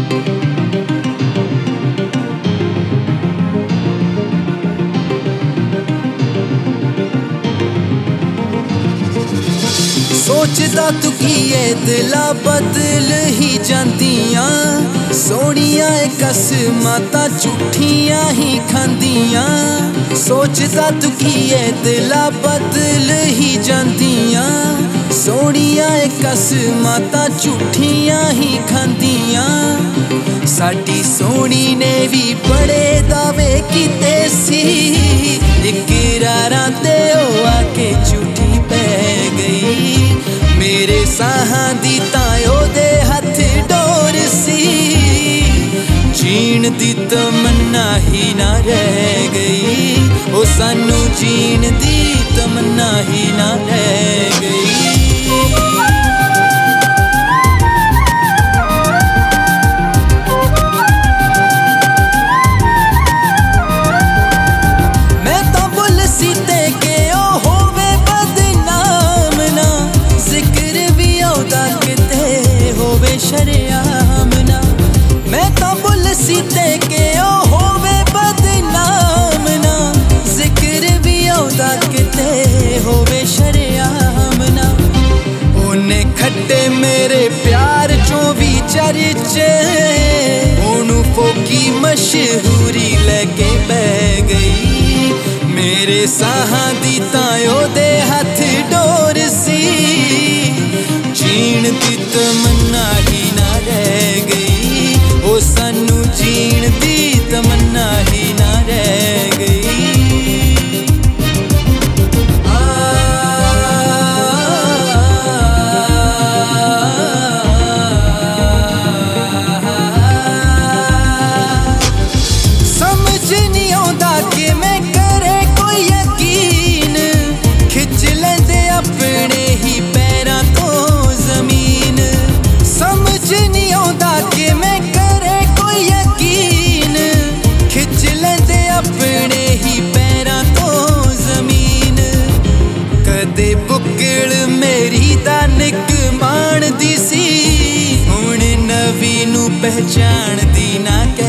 सोचदा तू की दिला बदल ही जांदियां सोनिया कसमां तां झूठियां ही खांदियां। सोचदा तू की दिला बदल ही जांदियां सोनिया कसमां तां झूठियां ही खांदियां। साडी सोनी ने भी बड़े दावे कीते सी इकरारां ते ओ आके झूठी पै गई। मेरे साहां दी तां ओदे हथ डोर सी जीण दी तमन्ना ही ना रह गई। ओ सानू जीण दी तमन्ना ही ना रह गई। शरेआम ना मैं तां भुल सी ते के ओ होवे बदनाम ना जिक्र भी औदा किते होवे शरेआम ना। ओने खट्टे मेरे प्यार चों भी चर्चे ओनू फोकी मशहूरी लेके बह गई। मेरे साहां दी तां ओदे हथ डोर सी जीण दी तमन्ना ही ना रह गई। ओ सानू जीण दी तमन्ना ही ना रह गई। समझ नहीं आउंदा कि मैं करे कोई यकीन खिच लेंदे अपने ही पैरां तो जमीन। समझ नहीं आउंदा कि मैं करे कोई यकीन खिच लेंदे अपने ही पैरां तो जमीन। कदे बुक्कड़ मेरी दा निक माण दी सी हुण नवी नू पहचान दी ना।